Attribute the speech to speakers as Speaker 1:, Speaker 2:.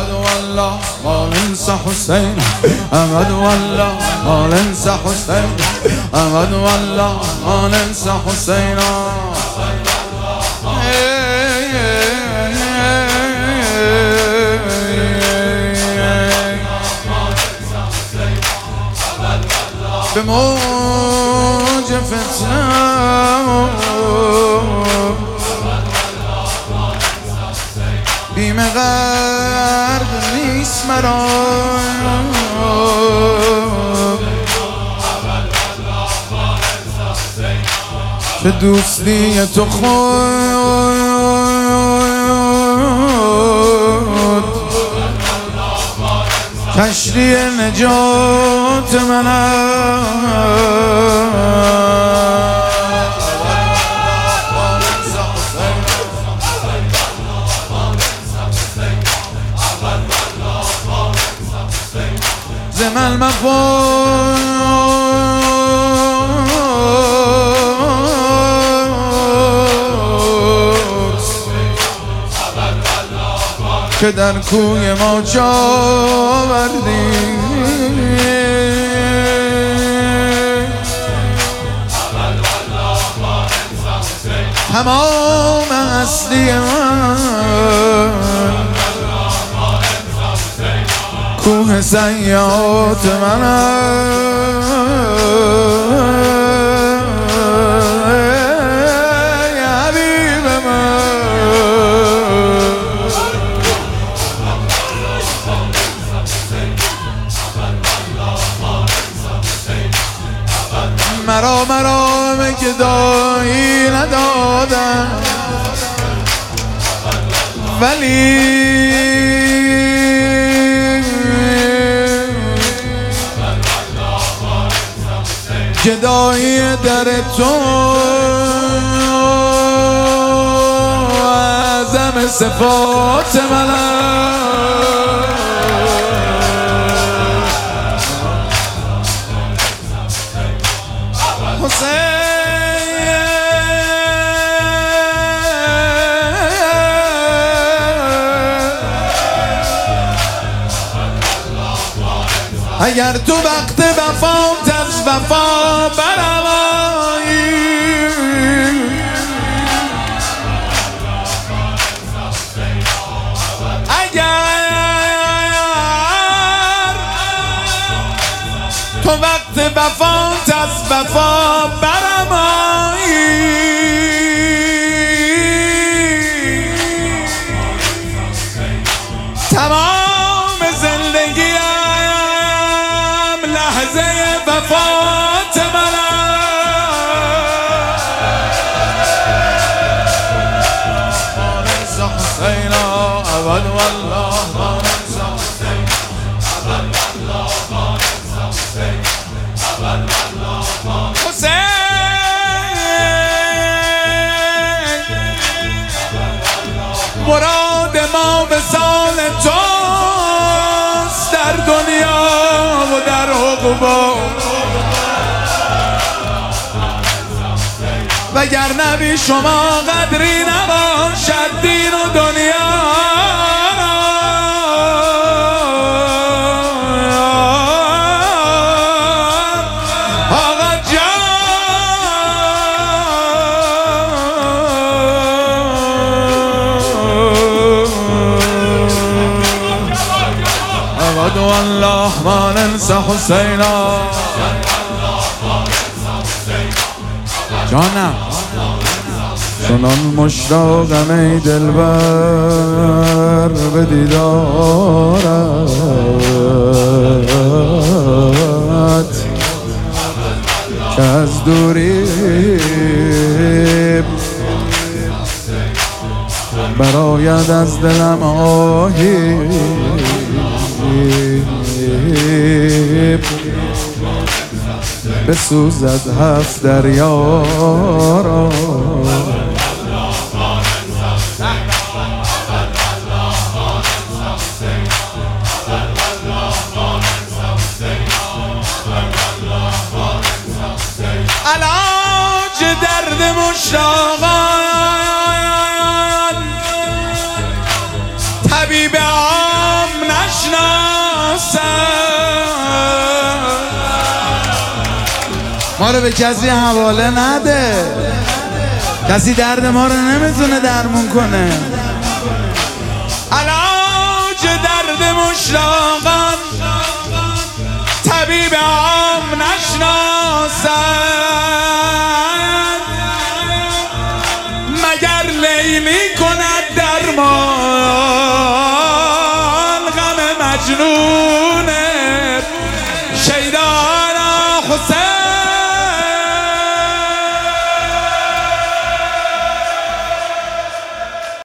Speaker 1: أبد والله ما ننسى حسين أبد والله ما ننسى حسين أبد والله ما ننسى حسين بموج فتنة بیم غرب نیست مرا که دوستی تو خود کشتی نجات من زمل مفوز که در کوی ما جا آوردی تمام اصلی من کوه سیاد من حبیب من مرا گدایی ندادن ولی گدایی در تو اعظم صفات من اگر تو وقت وفات از وفا برآیی اگر تو وقت وفات از وفا برآیی تمام زندگی لحظه وفات من ما ننسى حسین ابد والله ما ننسى حسین ابد والله ما ننسى حسین ابد والله ما حسین مراد ما وصال توست در دنیا و در عقبا وگرنه بی شما قدری نباشد دین و دنیا آقا جان والله ما ننسى حسینا جانم چنان مشتاقم ای دلبر به دیدارت که از دوری براید از دلم آهی بسوزد هفت دریا را علاج درد مشتاقان طبیب عام ما رو به کسی حواله نده، کسی درد ما رو نمیتونه درمون کنه. علاج درد مشتاقان طبیب عام نشناسد، مگر لیلی کند درمان غم مجنون.